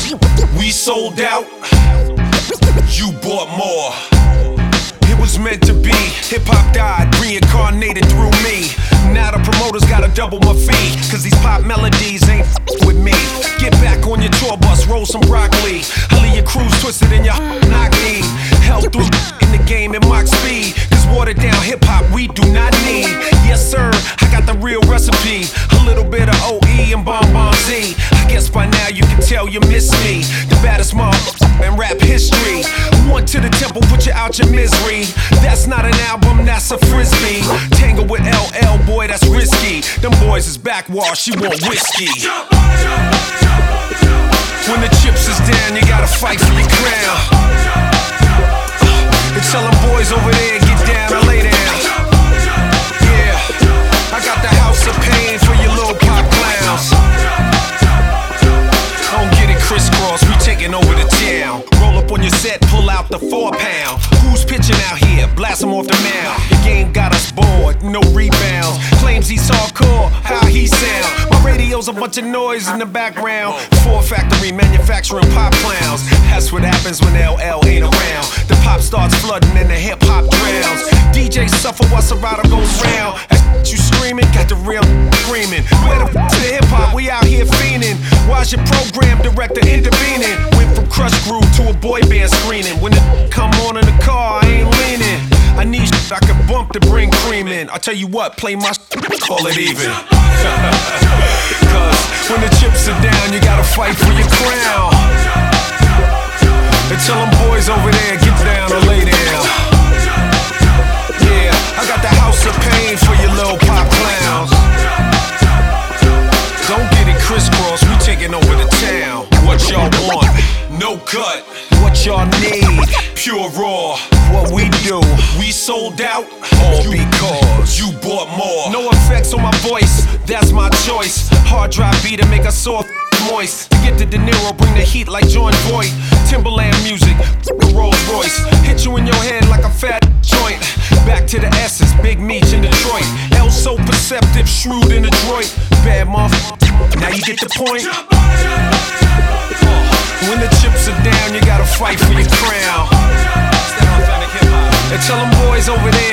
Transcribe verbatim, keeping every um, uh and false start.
We sold out, you bought more. It was meant to be. Hip-hop died, reincarnated through me. Now the promoters gotta double my fee, cause these pop melodies ain't with me. Get back on your tour bus, roll some broccoli. I leave your cruise twisted in your knock knee. Hell through in the game at Mach speed, cause watered down hip-hop we do not need. Yes sir, I got the real recipe. A little bit of O E and Bon Bon Z. I guess by now you can tell you miss me. The baddest motherfucker in rap history. One to the temple, put you out your misery. That's not an album, that's a frisbee. Tangle with L L, boy, that's risky. Them boys is backwash, she want whiskey. When the chips is down, you gotta fight for your crown. And tell them boys over there, get down and lay down. Yeah, I got the house of pain for your little pop clowns. Don't get it crisscross, we taking over the town. Roll up on your set, pull out the four pound. Who's pitching out here? Blast him off the mound. Your game got us bored, no rebounds. Claims he's hardcore, how he sound. My radio's a bunch of noise in the background. Ford factory manufacturing pop clowns. That's what happens when L L ain't around. The pop starts flooding and the hip hop drowns. D Js suffer while Serato goes round. That you screaming, got the real screaming. Where the f*** the hip hop? We out here fiending. Why's your program director intervening? Went from Crush Groove to a boy band screening. When the come on in the car, I ain't leaning. I need shit I can bump to bring cream in. I tell you what, play my shit, call it even. Cause when the chips are down, you gotta fight for your crown. And tell them boys over there, get down or lay down. Yeah, I got the house of pain for your little pop clowns. Don't get it crisscross, we taking over the town. What y'all want? No cut. What y'all need? Pure raw. What we do? We sold out. All because you bought more. No effects on my voice, that's my choice. Hard drive beat to make a sore moist. To get to De Niro, bring the heat like John Voight. Timberland music, Rolls Royce. Hit you in your head like a fat joint. Back to the essence, Big Meech in Detroit. L so perceptive, shrewd and adroit. Bad motherfucker, now you get the point. When the chips are down, you gotta fight for your crown. And tell them boys over there,